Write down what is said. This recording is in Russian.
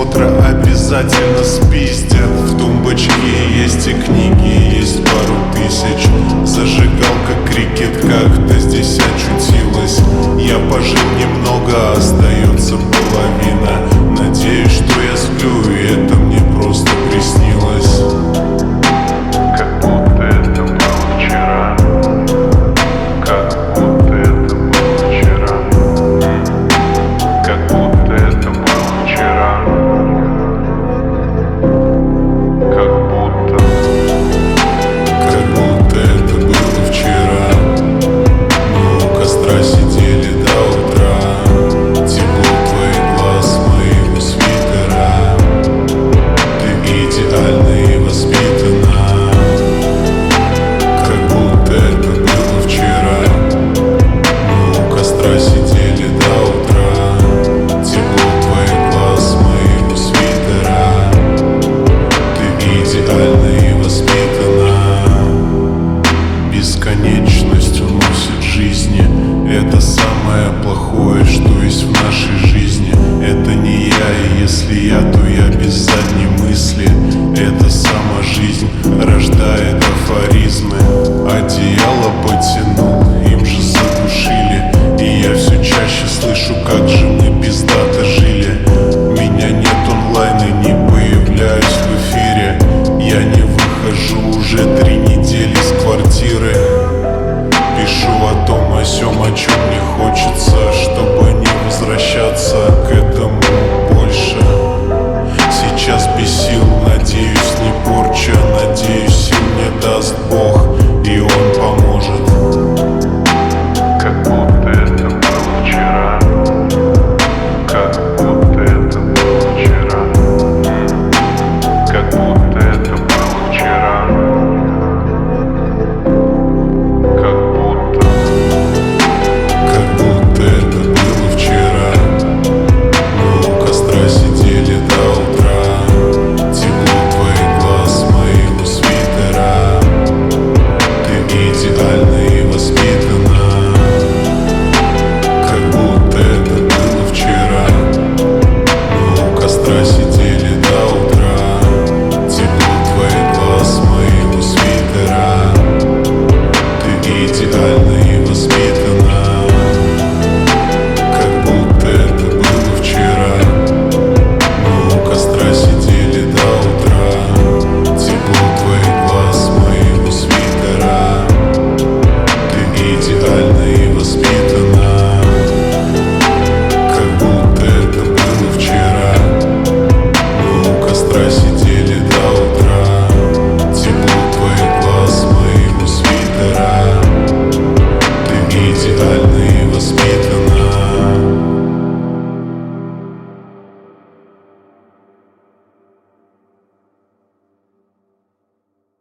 просмотра обязательно спиздят. В тумбочке есть и книги, есть пару тысяч. Зажигалка, крикет как-то здесь очутилась. Я пожил немного, остается половина. Надеюсь, что я сплю, и это мне просто приснилось. Как будто это было вчера. Как будто это было вчера. Как будто это было вчера. Как будто это было вчера. Мы у костра сидели до утра. Тепло твоих глаз, моего свитера. Ты идеальна и воспитана. Как будто это было вчера. Мы у костра сидели до утра. Тепло твоих глаз, моего свитера. Ты идеальна и воспитана. Бесконечность уносит жизни. Это самое плохое, что есть в нашей жизни. Это не я, и если я, то я без задней мысли.